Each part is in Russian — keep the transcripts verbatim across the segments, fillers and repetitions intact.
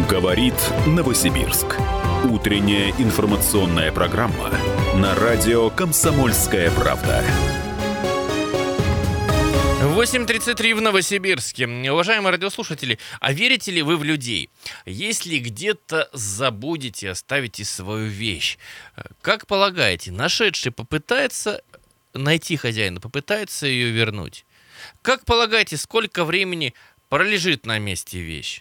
Говорит Новосибирск. Утренняя информационная программа на радио «Комсомольская правда». восемь тридцать три в Новосибирске. Уважаемые радиослушатели, а верите ли вы в людей? Если где-то забудете, оставите свою вещь, как полагаете, нашедший попытается найти хозяина, попытается ее вернуть? Как полагаете, сколько времени пролежит на месте вещь?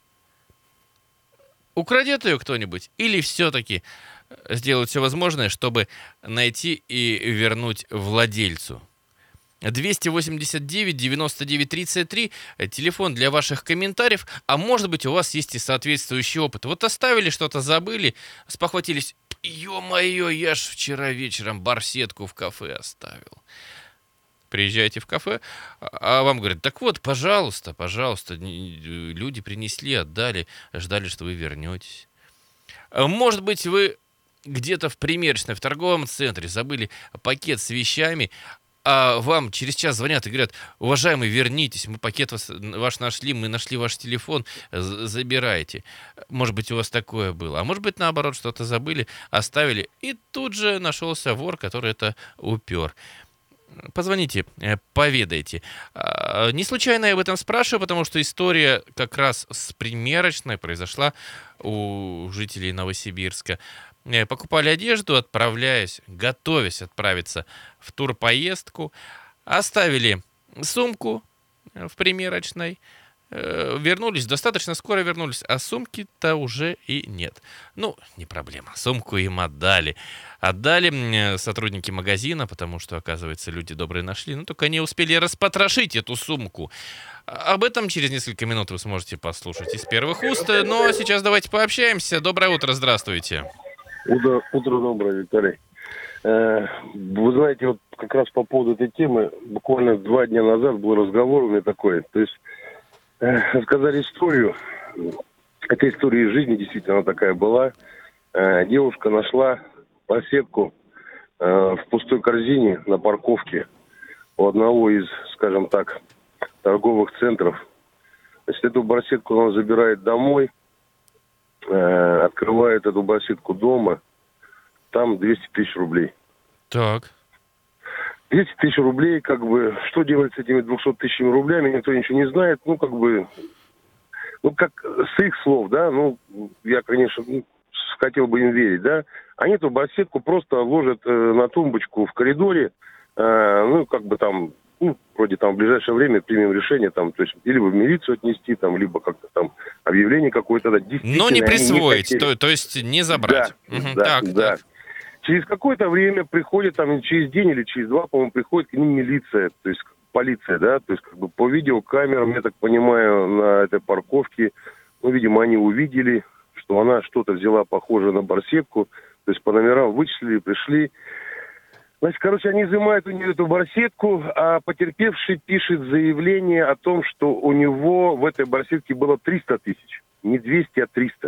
Украдет ее кто-нибудь? Или все-таки сделают все возможное, чтобы найти и вернуть владельцу? двести восемьдесят девять девяносто девять тридцать три, телефон для ваших комментариев, а может быть у вас есть и соответствующий опыт. Вот оставили что-то, забыли, спохватились, ё-моё, я ж вчера вечером барсетку в кафе оставил. Приезжаете в кафе, а вам говорят, так вот, пожалуйста, пожалуйста, люди принесли, отдали, ждали, что вы вернетесь. Может быть, вы где-то в примерочной, в торговом центре забыли пакет с вещами, а вам через час звонят и говорят, уважаемый, вернитесь, мы пакет вас, ваш нашли, мы нашли ваш телефон, забирайте. Может быть, у вас такое было. А может быть, наоборот, что-то забыли, оставили, и тут же нашелся вор, который это упер. Позвоните, поведайте. Не случайно я об этом спрашиваю, потому что история как раз с примерочной произошла у жителей Новосибирска. Покупали одежду, отправляясь, готовясь отправиться в турпоездку, оставили сумку в примерочной, вернулись, достаточно скоро вернулись, а сумки-то уже и нет. Ну, не проблема, сумку им отдали. Отдали сотрудники магазина, потому что, оказывается, люди добрые нашли, но только не успели распотрошить эту сумку. Об этом через несколько минут вы сможете послушать из первых уст. Но сейчас давайте пообщаемся. Доброе утро, здравствуйте. Утро, утро доброе, Виталий. Э, вы знаете, вот как раз по поводу этой темы, буквально два дня назад был разговор у меня такой. То есть э, рассказали историю. Эта история из жизни действительно такая была. Э, девушка нашла барсетку э, в пустой корзине на парковке у одного из, скажем так, торговых центров. Значит, эту барсетку она забирает домой, э, открывает эту барсетку дома, там двести тысяч рублей. Так. двести тысяч рублей, как бы, что делать с этими двумястами тысячами рублями, никто ничего не знает. Ну, как бы, ну, как с их слов, да, ну, я, конечно, хотел бы им верить, да, они эту барсетку просто ложат э, на тумбочку в коридоре, э, ну, как бы там, ну, вроде там в ближайшее время примем решение, там, то есть, либо в милицию отнести, там, либо как-то там объявление какое-то, да, но не присвоить, не то, то есть не забрать. Да, угу, да, так, да. так. Через какое-то время приходит, там, через день или через два, по-моему, приходит к ним милиция, то есть полиция, да, то есть как бы по видеокамерам, я так понимаю, на этой парковке, ну, видимо, они увидели, что она что-то взяла похожее на барсетку, то есть по номерам вычислили, пришли. Значит, короче, они изымают у нее эту барсетку, а потерпевший пишет заявление о том, что у него в этой барсетке было триста тысяч, не двести, а триста.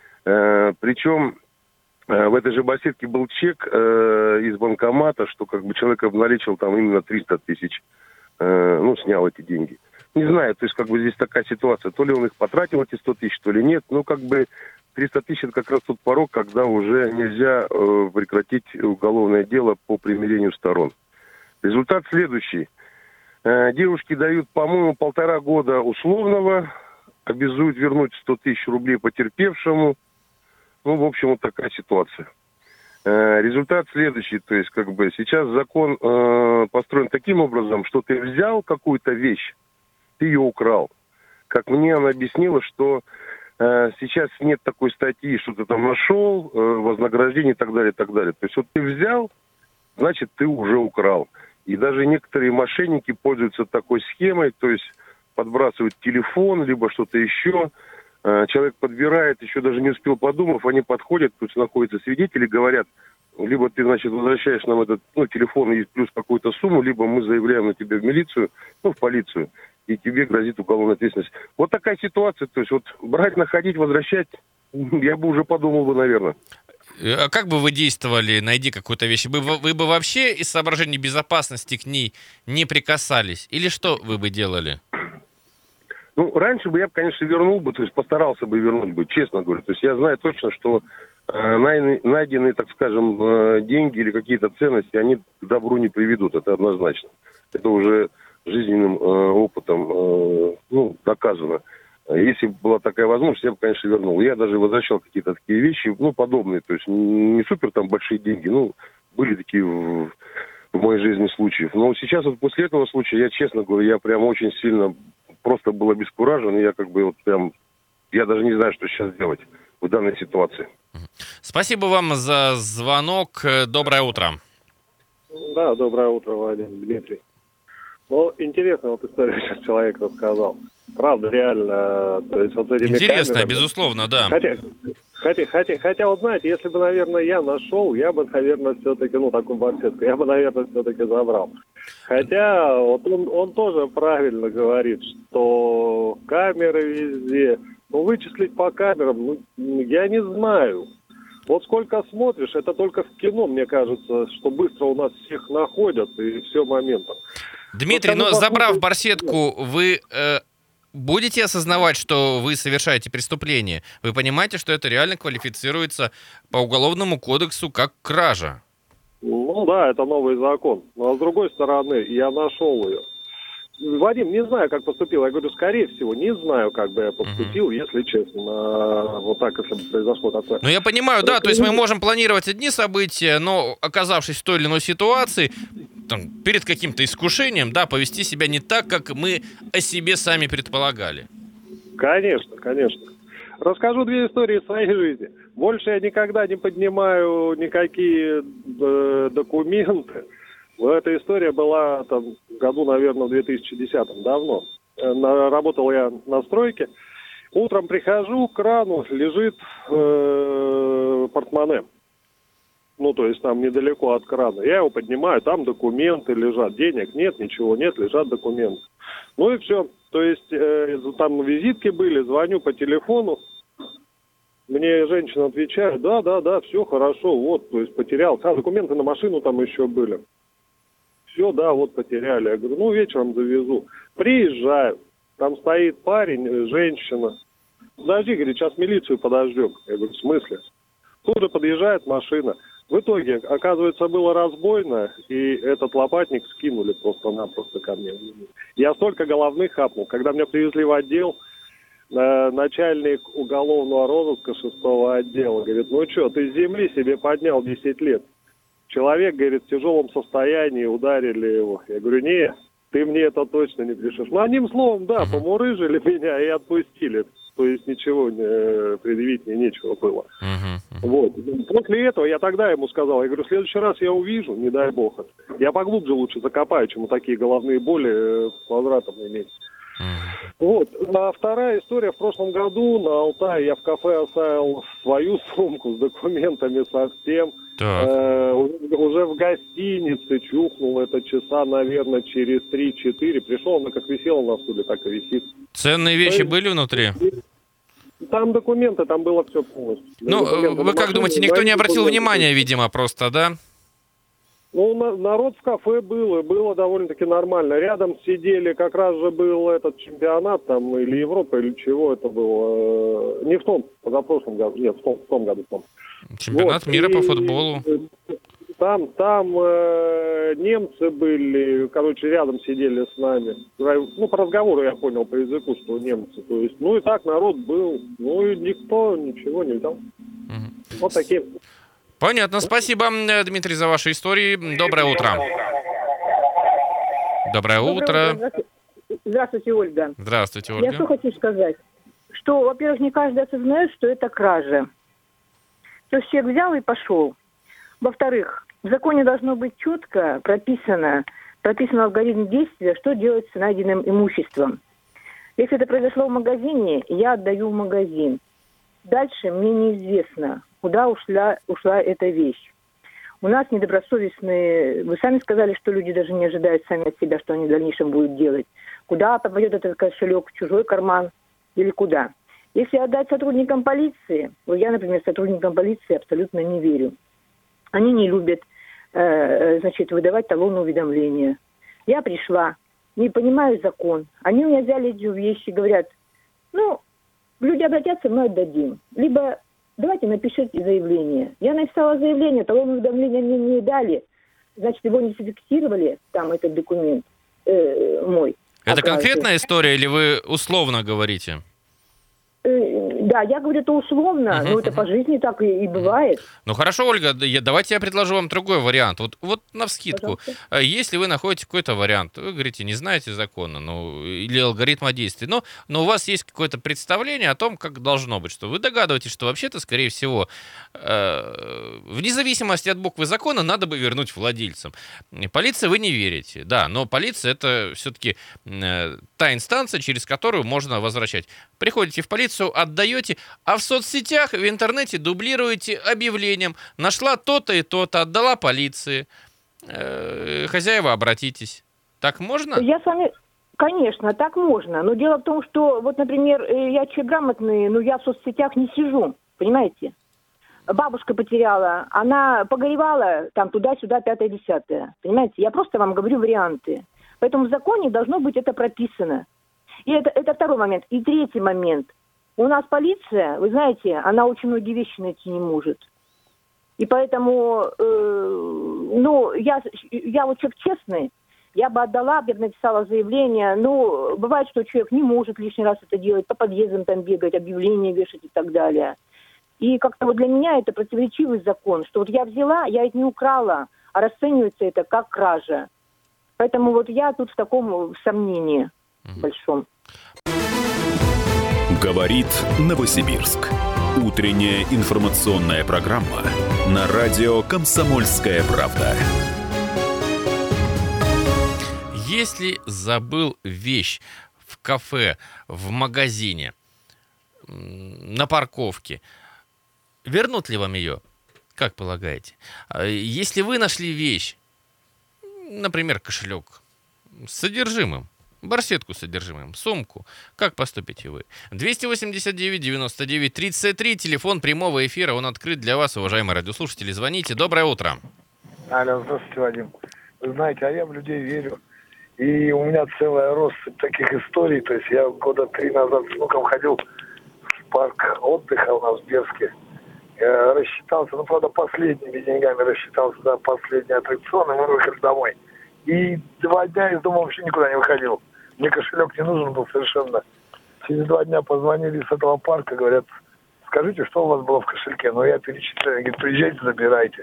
Э, причем э, в этой же барсетке был чек э, из банкомата, что как бы человек обналичил там именно триста тысяч, э, ну, снял эти деньги. Не знаю, то есть как бы здесь такая ситуация, то ли он их потратил, эти сто тысяч, то ли нет, ну, как бы триста тысяч это как раз тот порог, когда уже нельзя э, прекратить уголовное дело по примирению сторон. Результат следующий. Э, девушке дают, по-моему, полтора года условного, обязуют вернуть сто тысяч рублей потерпевшему. Ну, в общем, вот такая ситуация. Э, результат следующий. То есть, как бы, сейчас закон э, построен таким образом, что ты взял какую-то вещь, ты ее украл. Как мне она объяснила, что сейчас нет такой статьи, что ты там нашел, вознаграждение и так далее, и так далее. То есть вот ты взял, значит, ты уже украл. И даже некоторые мошенники пользуются такой схемой, то есть подбрасывают телефон, либо что-то еще. Человек подбирает, еще даже не успел подумав, они подходят, тут находятся свидетели, говорят, либо ты, значит, возвращаешь нам этот, ну, телефон и плюс какую-то сумму, либо мы заявляем на тебя в милицию, ну, в полицию, и тебе грозит уголовная ответственность. Вот такая ситуация, то есть вот брать, находить, возвращать, я бы уже подумал бы, наверное. А как бы вы действовали, найди какую-то вещь? Вы, вы бы вообще из соображений безопасности к ней не прикасались? Или что вы бы делали? Ну, раньше бы я, конечно, вернул бы, то есть постарался бы вернуть бы, честно говоря. То есть я знаю точно, что э, найденные, найденные, так скажем, э, деньги или какие-то ценности, они к добру не приведут, это однозначно. Это уже жизненным э, опытом э, ну, доказано. Если бы была такая возможность, я бы, конечно, вернул. Я даже возвращал какие-то такие вещи, ну, подобные, то есть не супер там большие деньги, ну, были такие в, в моей жизни случаи. Но сейчас вот после этого случая, я честно говорю, я прям очень сильно просто был обескуражен, и я как бы вот прям, я даже не знаю, что сейчас делать в данной ситуации. Спасибо вам за звонок. Доброе утро. Да, доброе утро, Владимир, Дмитрий. Ну, интересно, вот историю сейчас человек рассказал. Правда, реально, то есть вот с этими Интересно, камерами... безусловно, да. Хотя, хотя, хотя, хотя, вот знаете, если бы, наверное, я нашел, я бы, наверное, все-таки, ну, такую барсетку, я бы, наверное, все-таки забрал. Хотя, вот он, он тоже правильно говорит, что камеры везде, ну, вычислить по камерам, ну, я не знаю. Вот сколько смотришь, это только в кино, мне кажется, что быстро у нас всех находят, и все моментом. Дмитрий, но забрав барсетку, вы э, будете осознавать, что вы совершаете преступление? Вы понимаете, что это реально квалифицируется по Уголовному кодексу как кража? Ну да, это новый закон. Но с другой стороны, я нашел ее. Вадим, не знаю, как поступил. Я говорю, скорее всего, не знаю, как бы я поступил, uh-huh. если честно. Вот так, если бы произошло такое. Ну, я понимаю, да, то есть мы можем планировать одни события, но, оказавшись в той или иной ситуации, там, перед каким-то искушением, да, повести себя не так, как мы о себе сами предполагали. Конечно, конечно. Расскажу две истории своей жизни. Больше я никогда не поднимаю никакие э, документы. Эта история была там, в году, наверное, в две тысячи десятом, давно. На, работал я на стройке. Утром прихожу к крану, лежит э, портмоне. Ну, то есть там недалеко от крана. Я его поднимаю, там документы лежат. Денег нет, ничего нет, лежат документы. Ну и все. То есть э, там визитки были, звоню по телефону. Мне женщина отвечает, да, да, да, все хорошо, вот, то есть потерял. А документы на машину там еще были. Все, да, вот потеряли. Я говорю, ну, вечером завезу. Приезжаю. Там стоит парень, женщина. Подожди, говорит, сейчас милицию подождем. Я говорю, в смысле? Тут же подъезжает машина. В итоге, оказывается, было разбойно, и этот лопатник скинули просто-напросто ко мне. Я столько головных хапнул. Когда меня привезли в отдел, начальник уголовного розыска шестого отдела говорит, ну что, ты с земли себе поднял десять лет. Человек, говорит, в тяжелом состоянии, ударили его. Я говорю, не, ты мне это точно не пришишь. Ну, одним словом, да, uh-huh. помурыжили меня и отпустили. То есть ничего не, предъявить мне нечего было. Uh-huh. Вот. После этого я тогда ему сказал, я говорю, в следующий раз я увижу, не дай бог. Я поглубже лучше закопаю, чем такие головные боли с возвратом иметь. Uh-huh. Вот. А вторая история. В прошлом году на Алтае я в кафе оставил свою сумку с документами совсем. Э, уже в гостинице чухнул это часа, наверное, через три-четыре. Пришел, она как висела на стуле, так и висит. Ценные вещи есть, были внутри? Там документы, там было все полностью. Ну, документы вы как машине, думаете, никто не обратил документы. внимания, видимо, просто, да? Ну, на, народ в кафе был, и было довольно-таки нормально. Рядом сидели, как раз же был этот чемпионат, там, или Европа, или чего это было. Не в том, позапрошлом году, нет, в том, в том году. В том. Чемпионат вот. мира и, по футболу. Там, там э, немцы были, короче, рядом сидели с нами. Ну, по разговору я понял, по языку, что немцы. То есть, ну и так народ был, ну и никто ничего не взял. Угу. Вот такие. Понятно, спасибо, Дмитрий, за ваши истории. Доброе утро. Доброе, Доброе утро. утро. Здравствуйте, Ольга. Здравствуйте, Ольга. Я что хочу сказать, что, во-первых, не каждый осознает, что это кража. То есть человек взял и пошел. Во-вторых, в законе должно быть четко прописано, прописан алгоритм действия, что делать с найденным имуществом. Если это произошло в магазине, я отдаю в магазин. Дальше мне неизвестно, куда ушла, ушла эта вещь. У нас недобросовестные... Вы сами сказали, что люди даже не ожидают сами от себя, что они в дальнейшем будут делать. Куда попадет этот кошелек, в чужой карман или куда? Если отдать сотрудникам полиции, вот я, например, сотрудникам полиции абсолютно не верю. Они не любят, э, значит, выдавать талонные уведомления. Я пришла, не понимаю закон. Они у меня взяли эти вещи, говорят, ну, люди обратятся, мы отдадим. Либо давайте напишите заявление. Я написала заявление, талонное уведомление мне не дали. Значит, его не зафиксировали, там, этот документ э, мой. Это Оказывается. конкретная история или вы условно говорите? Да, я говорю, это условно, Uh-huh, но это uh-huh. по жизни так и, и бывает. Ну хорошо, Ольга, я, давайте я предложу вам другой вариант. Вот, вот навскидку. Пожалуйста. Если вы находите какой-то вариант, вы говорите, не знаете закона, ну, или алгоритма действий, но, но у вас есть какое-то представление о том, как должно быть, что вы догадываетесь, что вообще-то, скорее всего, э, вне зависимости от буквы закона, надо бы вернуть владельцам. Полиции вы не верите, да, но полиция — это все-таки э, та инстанция, через которую можно возвращать. Приходите в полицию, отдаете, а в соцсетях, в интернете дублируете объявлением. Нашла то-то и то-то, отдала полиции. Э, хозяева, обратитесь. Так можно? Я с вами... Конечно, так можно. Но дело в том, что, вот, например, э, я человек грамотный, но я в соцсетях не сижу, понимаете? Бабушка потеряла, она погоревала там туда-сюда, пятое-десятое. Понимаете? Я просто вам говорю варианты. Поэтому в законе должно быть это прописано. И это, это второй момент. И третий момент. У нас полиция, вы знаете, она очень многие вещи найти не может. И поэтому, э, ну, я, я вот человек честный, я бы отдала, я бы написала заявление. Ну, бывает, что человек не может лишний раз это делать, по подъездам там бегать, объявления вешать и так далее. И как-то вот для меня это противоречивый закон, что вот я взяла, я это не украла, а расценивается это как кража. Поэтому вот я тут в таком сомнении большом. Говорит Новосибирск. Утренняя информационная программа на радио «Комсомольская правда». Если забыл вещь в кафе, в магазине, на парковке, вернут ли вам ее? Как полагаете? Если вы нашли вещь, например, кошелек с содержимым, барсетку с содержимым, сумку, как поступите вы? двести восемьдесят девять девяносто девять тридцать три, телефон прямого эфира, он открыт для вас, уважаемые радиослушатели. Звоните. Доброе утро. Алло, здравствуйте, Вадим. Вы знаете, а я в людей верю. И у меня целая россыпь таких историй. То есть я года три назад с внуком ходил в парк отдыха у нас в Берске. Я рассчитался, ну, правда, последними деньгами рассчитался за последний аттракцион, и мы выехали домой. И два дня из дома вообще никуда не выходил. Мне кошелек не нужен был совершенно. Через два дня позвонили с этого парка, говорят, скажите, что у вас было в кошельке. Ну, я перечисляю, говорит, приезжайте, забирайте.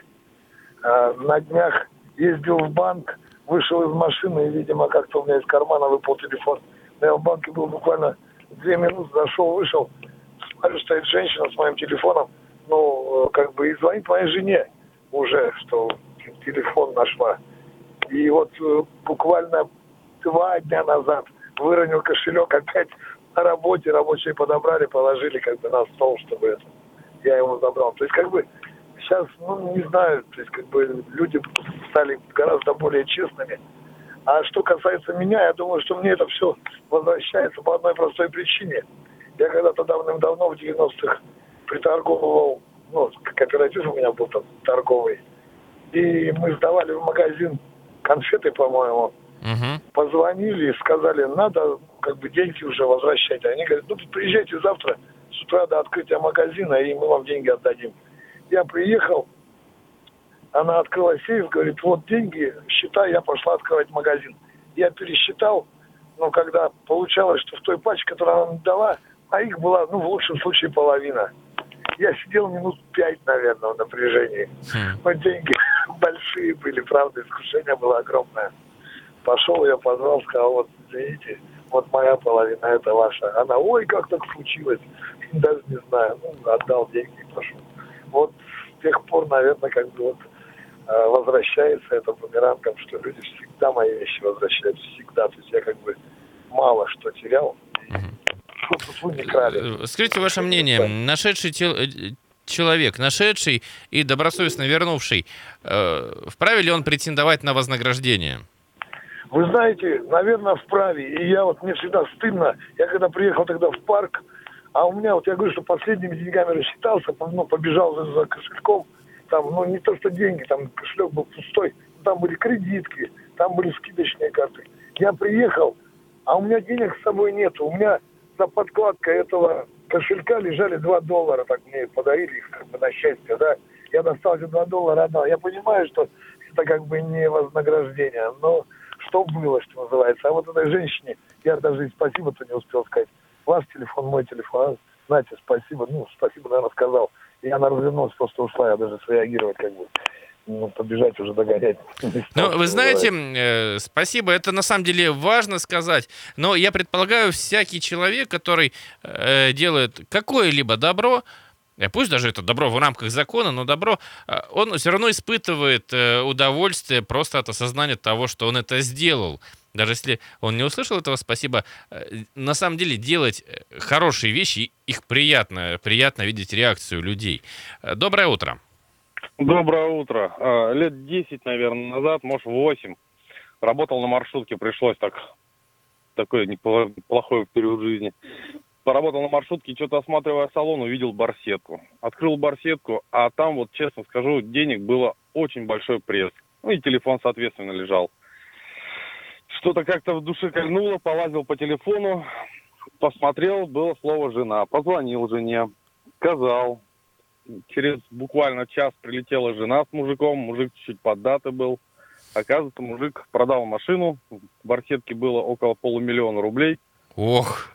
А на днях ездил в банк, вышел из машины, и, видимо, как-то у меня из кармана выпал телефон. Я в банке был буквально две минуты, зашел, вышел. Смотрю, стоит женщина с моим телефоном, ну, как бы, и звонит моей жене уже, что телефон нашла. И вот буквально два дня назад выронил кошелек опять на работе. Рабочие подобрали, положили как бы на стол, чтобы это, я его забрал. То есть как бы сейчас, ну, не знаю, то есть как бы люди стали гораздо более честными. А что касается меня, я думаю, что мне это все возвращается по одной простой причине. Я когда-то давным-давно в девяностых приторговывал, ну, кооператив у меня был там торговый. И мы сдавали в магазин конфеты, по-моему. Угу. Позвонили и сказали, надо как бы деньги уже возвращать. Они говорят, ну, приезжайте завтра с утра до открытия магазина, и мы вам деньги отдадим. Я приехал, она открыла сейф, говорит, вот деньги, считай, я пошла открывать магазин. Я пересчитал, но когда получалось, что в той пачке, которую она мне дала, а их была, ну, в лучшем случае половина. Я сидел минут пять, наверное, в напряжении. Хм. Но деньги большие были, правда, искушение было огромное. Пошел, я позвал, сказал, вот, извините, вот моя половина, это ваша. Она, ой, как так случилось? Даже не знаю. Ну, отдал деньги и пошел. Вот с тех пор, наверное, как бы вот возвращается это бумерангом, что люди всегда мои вещи возвращают, всегда. То есть я как бы мало что терял. Не крали. Скажите ваше мнение, нашедший тел... человек, нашедший и добросовестно вернувший, э, вправе ли он претендовать на вознаграждение? Вы знаете, наверное, вправе. И я вот, мне всегда стыдно. Я когда приехал тогда в парк, а у меня, вот я говорю, что последними деньгами рассчитался, ну, побежал за, за кошельком. Там, ну, не то, что деньги, там кошелек был пустой. Там были кредитки, там были скидочные карты. Я приехал, а у меня денег с собой нет. У меня за подкладкой этого кошелька лежали два доллара. Так мне подарили их как бы на счастье, да. Я достал эти два доллара, отдал. Я понимаю, что это как бы не вознаграждение, но что было, что называется. А вот этой женщине я даже и спасибо-то не успел сказать. Ваш телефон, мой телефон. А, знаете, спасибо. Ну, спасибо, наверное, сказал. И она развернулась, просто ушла. Я даже среагировать как бы. Ну, побежать уже догонять. Ну, вы знаете, э, спасибо, это на самом деле важно сказать, но я предполагаю, всякий человек, который э, делает какое-либо добро, э, пусть даже это добро в рамках закона, но добро, э, он все равно испытывает э, удовольствие просто от осознания того, что он это сделал. Даже если он не услышал этого спасибо, э, на самом деле делать хорошие вещи, их приятно, приятно видеть реакцию людей. Э, доброе утро. Доброе утро. А, лет десять, наверное, назад, может, восемь. Работал на маршрутке, пришлось так. Такой неплохой период жизни. Поработал на маршрутке, что-то осматривая салон, увидел барсетку. Открыл барсетку, а там, вот честно скажу, денег было очень большой пресс. Ну и телефон, соответственно, лежал. Что-то как-то в душе кольнуло, полазил по телефону, посмотрел, было слово «жена». Позвонил жене, сказал. Через буквально час прилетела жена с мужиком, мужик чуть-чуть поддатый был. Оказывается, мужик продал машину, в барсетке было около полумиллиона рублей. Ох!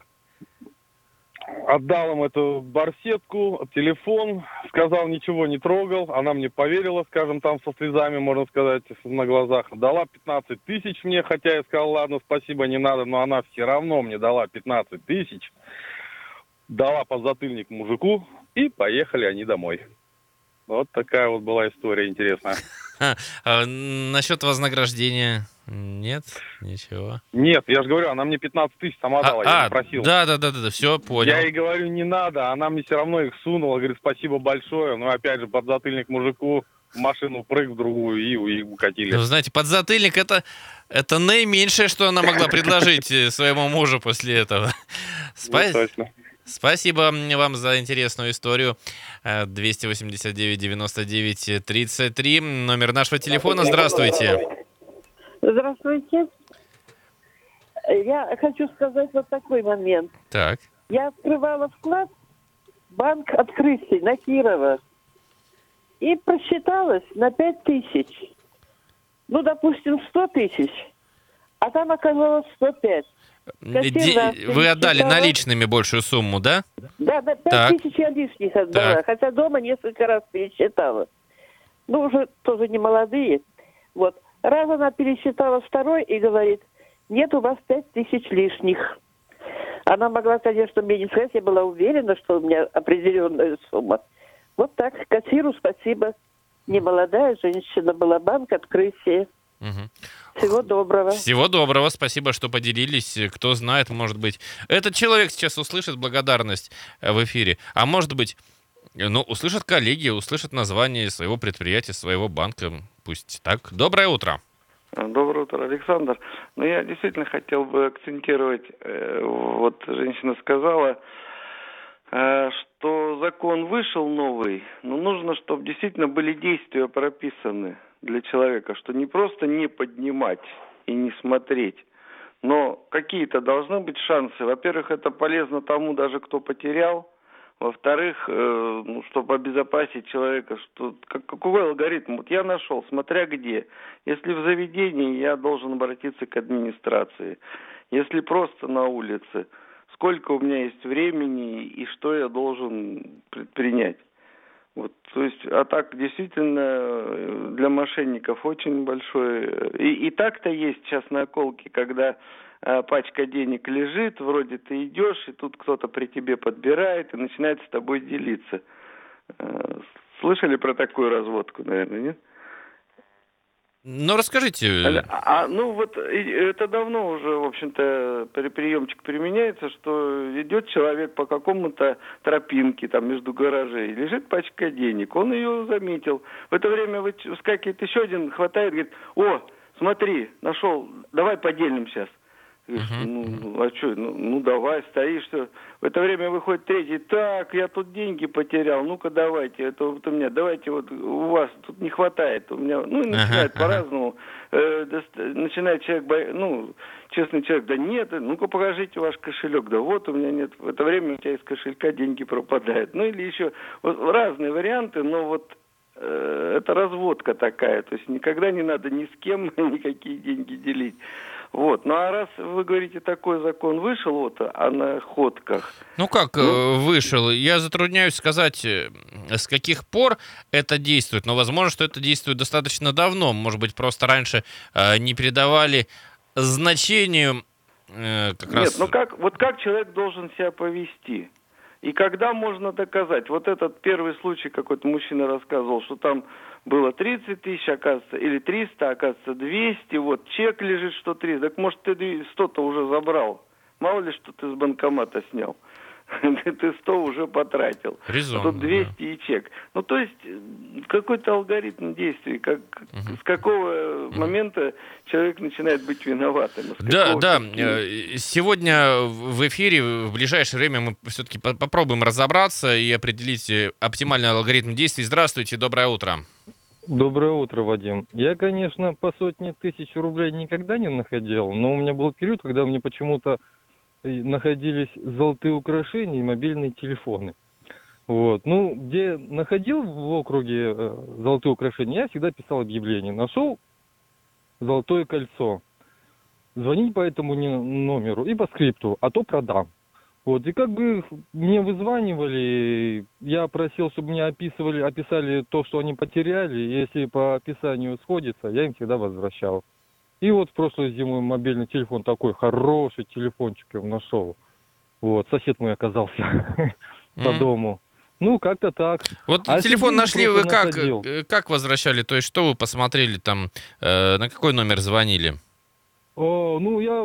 Отдал им эту барсетку, телефон, сказал, ничего не трогал. Она мне поверила, скажем, там со слезами, можно сказать, на глазах. Дала пятнадцать тысяч мне, хотя я сказал, ладно, спасибо, не надо, но она все равно мне дала пятнадцать тысяч. Дала подзатыльник мужику, и поехали они домой. Вот такая вот была история интересная. А, а насчет вознаграждения нет? Ничего. Нет, я же говорю, она мне пятнадцать тысяч сама дала, а, я а, не просил. Да, да, да, да, все, понял. Я ей говорю, не надо, она мне все равно их сунула, говорит, спасибо большое. Но опять же, подзатыльник мужику, в машину прыг в другую и, и укатили. Ну, знаете, подзатыльник это, это наименьшее, что она могла предложить своему мужу после этого. Ну, точно. Спасибо вам за интересную историю. двести восемьдесят девять девяносто девять тридцать три. Номер нашего телефона. Здравствуйте. Здравствуйте. Я хочу сказать вот такой момент. Так. Я открывала вклад в банк открытий на Кирова. И просчиталась на пять тысяч. Ну, допустим, сто тысяч. А там оказалось сто пять. Вы отдали наличными большую сумму, да? Да, на пять тысяч я лишних отдала. Так. Хотя дома несколько раз пересчитала. Ну, уже тоже не молодые. Вот. Раз она пересчитала второй и говорит, нет, у вас пять тысяч лишних. Она могла, конечно, мне не сказать, я была уверена, что у меня определенная сумма. Вот так, кассиру спасибо. Не молодая женщина была, банк открытия. Угу. Всего доброго. Всего доброго, спасибо, что поделились. Кто знает, может быть, этот человек сейчас услышит благодарность в эфире. А может быть, ну, услышат коллеги, услышат название своего предприятия, своего банка. Пусть так. Доброе утро. Доброе утро, Александр. Ну, я действительно хотел бы акцентировать, э, вот женщина сказала, э, что закон вышел новый, но нужно, чтобы действительно были действия прописаны для человека, что не просто не поднимать и не смотреть, но какие-то должны быть шансы. Во-первых, это полезно тому даже, кто потерял. Во-вторых, э, ну, чтобы обезопасить человека, что как, какой алгоритм? Вот я нашел, смотря где. Если в заведении, я должен обратиться к администрации. Если просто на улице, сколько у меня есть времени и что я должен предпринять. Вот, то есть, а так действительно для мошенников очень большой. И, и так-то есть сейчас наколки, когда а, пачка денег лежит, вроде ты идешь, и тут кто-то при тебе подбирает и начинает с тобой делиться. А, слышали про такую разводку, наверное, нет? Ну, расскажите. А, ну, вот это давно уже, в общем-то, приемчик применяется, что идет человек по какому-то тропинке, там, между гаражей, лежит пачка денег, он ее заметил. В это время выскакивает еще один, хватает, говорит, о, смотри, нашел, давай поделим сейчас. Говоришь, uh-huh. ну, а что, ну, ну давай, стоишь, все. В это время выходит третий, так, я тут деньги потерял, ну-ка давайте, это вот у меня, давайте вот у вас тут не хватает, у меня, ну и начинает uh-huh. по-разному, э, доста- начинает человек, бо- ну, честный человек, да нет, ну-ка покажите ваш кошелек, да вот у меня нет, в это время у тебя из кошелька деньги пропадают. Ну или еще вот, разные варианты, но вот э, это разводка такая, то есть никогда не надо ни с кем никакие деньги делить. Вот. Ну а раз вы говорите, такой закон вышел вот о находках. Ну как ну, вышел? Я затрудняюсь сказать, с каких пор это действует. Но возможно, что это действует достаточно давно. Может быть, просто раньше э, не придавали значению э, как Нет, раз... ну как, вот как человек должен себя повести? И когда можно доказать? Вот этот первый случай, какой-то мужчина рассказывал, что там было тридцать тысяч, оказывается, или триста, оказывается, двести, вот, чек лежит, что триста. Так может, ты сто-то уже забрал? Мало ли, что ты с банкомата снял. Ты сто уже потратил. Резонно, а тут двести да. и чек. Ну, то есть, какой-то алгоритм действий, как, угу. с какого угу. момента человек начинает быть виноватым. Да, да. Такие... Сегодня в эфире, в ближайшее время мы все-таки попробуем разобраться и определить оптимальный алгоритм действий. Здравствуйте, доброе утро. Доброе утро, Вадим. Я, конечно, по сотне тысяч рублей никогда не находил, но у меня был период, когда мне почему-то находились золотые украшения и мобильные телефоны. Вот. Ну, где находил в округе э, золотые украшения, я всегда писал объявление. Нашел золотое кольцо. Звонить по этому номеру и по скрипту, а то продам. Вот. И как бы мне вызванивали, я просил, чтобы мне описывали, описали то, что они потеряли. Если по описанию сходится, я им всегда возвращал. И вот в прошлую зиму мобильный телефон такой хороший телефончик я нашел. Вот, сосед мой оказался mm-hmm. по дому. Ну, как-то так. Вот а телефон нашли вы как, как возвращали? То есть что вы посмотрели там, э, на какой номер звонили? О, ну, я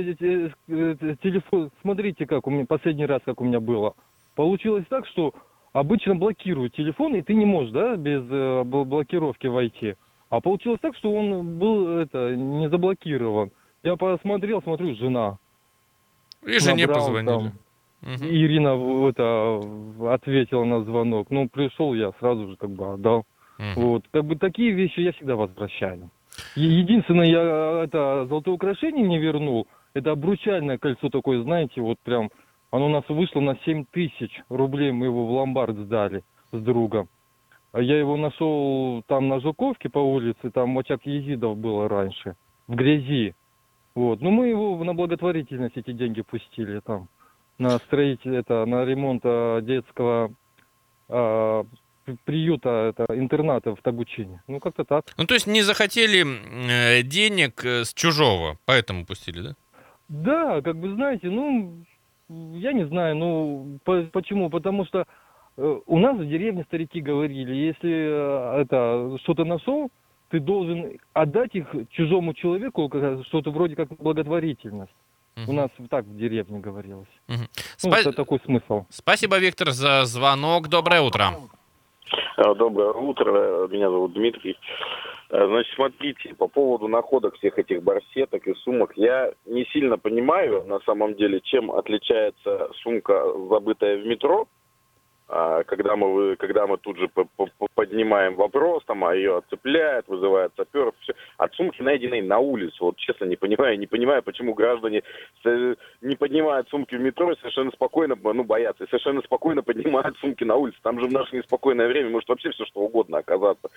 телефон, смотрите, как у меня, последний раз, как у меня было. Получилось так, что обычно блокируют телефон, и ты не можешь, да, без э, блокировки войти. А получилось так, что он был это, не заблокирован. Я посмотрел, смотрю, жена. И жене позвонили. Угу. Ирина это, ответила на звонок. Ну, пришел я, сразу же как бы отдал. Угу. Вот. Как бы такие вещи я всегда возвращаю. Единственное, я это золотое украшение не вернул. Это обручальное кольцо такое, знаете, вот прям. Оно у нас вышло на семь тысяч рублей, мы его в ломбард сдали с другом. Я его нашел там на Жуковке по улице, там очаг езидов было раньше, в грязи. Вот. Ну, мы его на благотворительность эти деньги пустили там, на строитель, это, на ремонт а, детского а, приюта, это, интерната в Табучине. Ну, как-то так. Ну, то есть не захотели э, денег с чужого, поэтому пустили, да? Да, как бы, знаете, ну, я не знаю, ну, по, почему, потому что у нас в деревне старики говорили, если это что-то нашел, ты должен отдать их чужому человеку, что-то вроде как благотворительность. Uh-huh. У нас так в деревне говорилось. Uh-huh. Ну, Спа- это такой смысл. Спасибо, Виктор, за звонок. Доброе утро. Доброе утро. Меня зовут Дмитрий. Значит, смотрите, по поводу находок всех этих барсеток и сумок, я не сильно понимаю, на самом деле, чем отличается сумка, забытая в метро, когда мы, когда мы тут же поднимаем вопрос, там, а ее отцепляют, вызывают саперов, все. От сумки, найденной на улице, вот честно не понимаю, не понимаю, почему граждане не поднимают сумки в метро и совершенно спокойно, ну, боятся, и совершенно спокойно поднимают сумки на улице. Там же в наше неспокойное время может вообще все что угодно оказаться.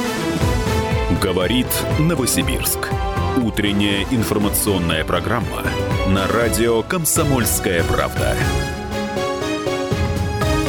Говорит Новосибирск. Утренняя информационная программа на радио «Комсомольская правда».